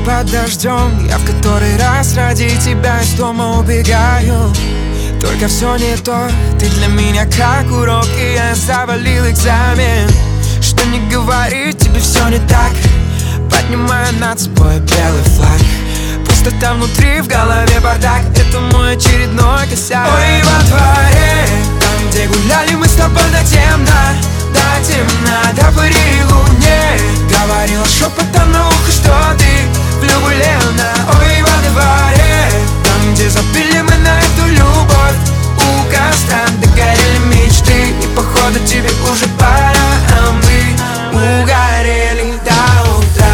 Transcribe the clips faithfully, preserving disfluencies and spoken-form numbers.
под дождем, я в который раз ради тебя из дома убегаю. Только все не то, ты для меня как урок, и я завалил экзамен. Что не говори, тебе все не так. Поднимаю над собой белый флаг. Пустота внутри, в голове бардак. Это мой очередной косяк. Ой, во дворе, там, где гуляли мы с тобой до темна, до темна, до пари луне. Говорила шепотом на ухо, что ты влюблена. Ой, во дворе, там, где забили мы на эту любовь. У костра догорели мечты, и походу тебе уже пора. А мы угорели до утра.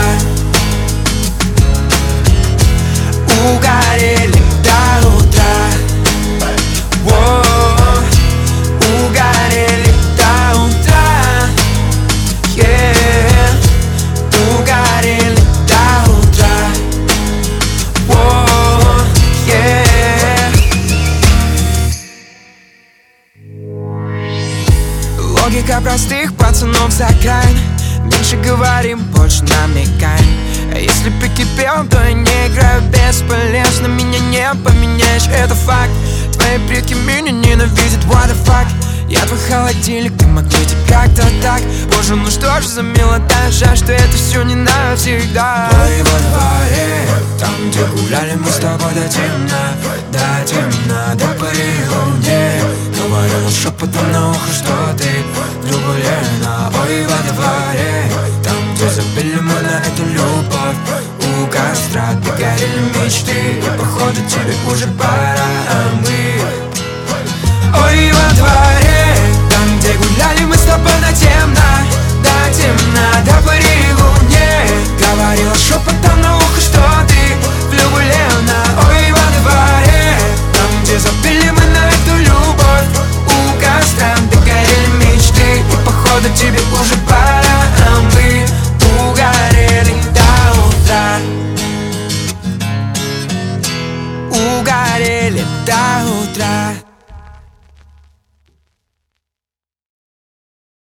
Угорели до утра. Воу, угорели до утра. Yeah. Угорели до утра. Воу, yeah. Логика простых пацанов за край. Меньше говорим, больше намекаем. А если прикипел, то я не играю бесполезно. Меня не поменяешь, это факт. Твои предки меня ненавидят, what the fuck. Я твой холодильник, ты мог быть и как-то так. Боже, ну что ж за милота, жаль, что это все не навсегда. Ой, во дворе, там, где гуляли мы с тобой до темна, до темна, до пари луне. Говорила шепотом на ухо, что ты влюблена. Ой, во дворе, там, где забили мы на эту любовь. У костра догорели мечты, и походу тебе уже пора. А мы, ой, во дворе, там, где гуляли мы с тобой до темна, до темна, до пари луне. Говорила шепотом на ухо, что ты влюблена. Ой, во дворе, там, где забили мы на эту любовь. У костра догорели мечты, и походу тебе уже пора. А мы угорели до утра. Угорели до утра.